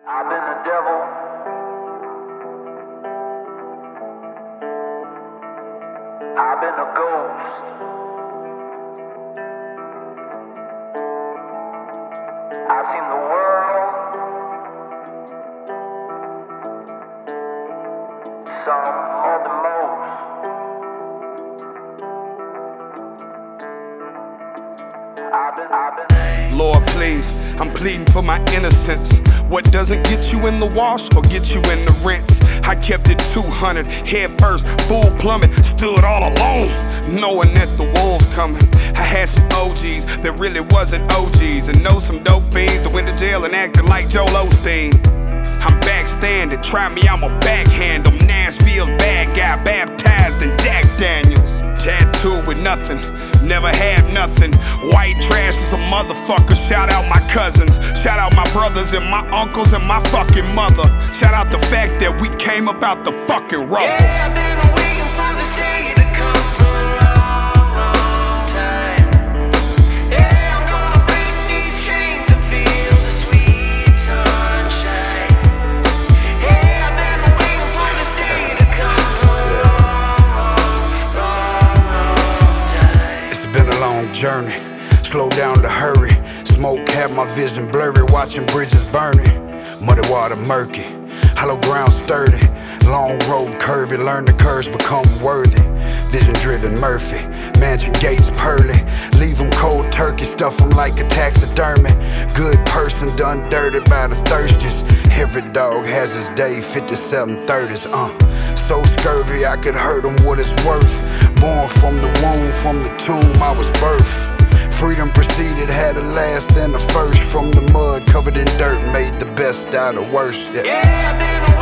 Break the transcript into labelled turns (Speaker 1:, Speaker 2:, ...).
Speaker 1: I've been the devil. I've been a ghost. I've seen the world. Some more than most.
Speaker 2: Lord, please, I'm pleading for my innocence. What doesn't get you in the wash or get you in the rinse? I kept it 200, head first, full plummet, stood all alone, knowing that the wolves coming. I had some OGs that really wasn't OGs, and know some dope fiends that went to jail and acted like Joel Osteen. I'm backstanding, try me, I'm a backhand. I'm Nashville's bad guy, baptized in Jack Daniels. Tattooed with nothing, never had nothing. White trash was a motherfucker. Shout out my cousins, shout out my brothers and my uncles and my fucking mother. Shout out the fact that we came about the fucking rubble.
Speaker 1: Yeah, I've been waiting for this day to come for a long, long time. Yeah, I'm gonna break these chains and feel the sweet sunshine. Yeah, I've been waiting for this day to come for a long, long, long time.
Speaker 3: It's been a long journey, slow down to hurry. Smoke had my vision blurry, watching bridges burning. Muddy water murky, hollow ground sturdy. Long road curvy, learn the curves, become worthy. Vision driven Murphy, mansion gates pearly. Leave them cold turkey, stuff them like a taxidermy. Good person done dirty by the thirsties. Every dog has his day, 5730s, So scurvy I could hurt him what it's worth. Born from the womb, from the tomb I was birthed. Freedom proceeded, had a last and a first. From the mud, covered in dirt, made the best out of worst.
Speaker 1: Yeah, I've been